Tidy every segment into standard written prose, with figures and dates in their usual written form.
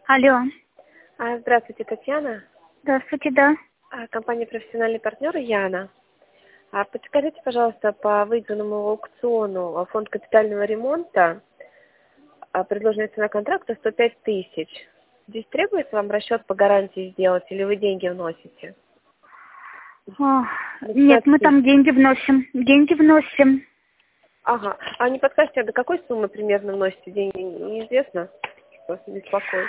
Алло. Здравствуйте, Татьяна. Здравствуйте, да. Компания «Профессиональный партнер» Яна. Подскажите, пожалуйста, по выигранному аукциону фонд капитального ремонта, предложенная цена контракта 105 тысяч. Здесь требуется вам расчет по гарантии сделать или вы деньги вносите? Нет, мы там деньги вносим. Деньги вносим. Ага. А не подскажете, до какой суммы примерно вносите деньги? Неизвестно? Просто беспокоит.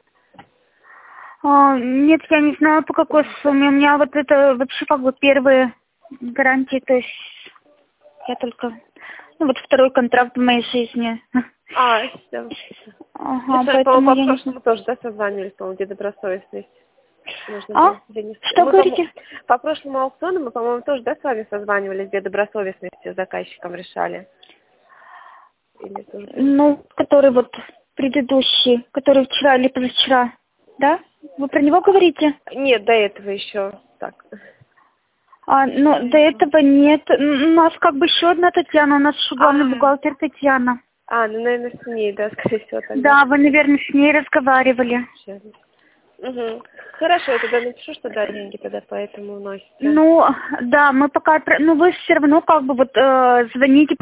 Нет, я не знаю, по какой сумме. У меня вот это вообще как бы первые гарантии, то есть я только... вот второй контракт в моей жизни. Все. Ага, Мы с вами, поэтому по-моему, я не прошлому знаю. тоже, созванивались, по-моему, где добросовестность. Нужно было денег. Что говорите? По прошлому аукциону мы, по-моему, тоже, с вами созванивались, где добросовестность с заказчиком решали? Или тоже... Который вот предыдущий, который вчера или позавчера, да? Вы про него говорите? Нет, до этого еще так. До этого нет. У нас как бы еще одна Татьяна, у нас еще главный бухгалтер Татьяна. Наверное, с ней, да, скорее всего, тогда. Да, вы, наверное, с ней разговаривали. Угу. Хорошо, я тогда напишу, что да, деньги тогда поэтому вносятся. Да, мы пока... вы все равно как бы вот звоните.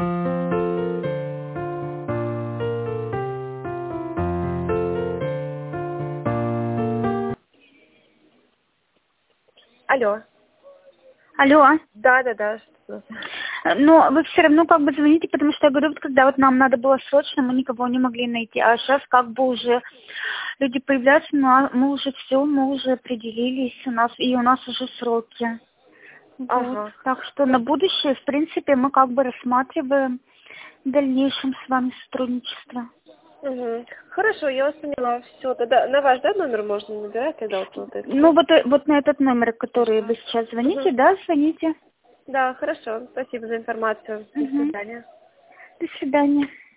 Алло. Алло. Да. Что? Но вы все равно как бы звоните, потому что я говорю, вот когда вот нам надо было срочно, мы никого не могли найти. А сейчас как бы уже люди появляются, мы уже все, мы уже определились, у нас уже сроки. Вот. Так что на будущее, в принципе, мы как бы рассматриваем в дальнейшем с вами сотрудничество. Угу. Хорошо, я вас поняла. Все, тогда на ваш, да, номер можно набирать, когда вот это? Вот на этот номер, который вы сейчас звоните, да, звоните. Да, хорошо. Спасибо за информацию. До свидания. До свидания.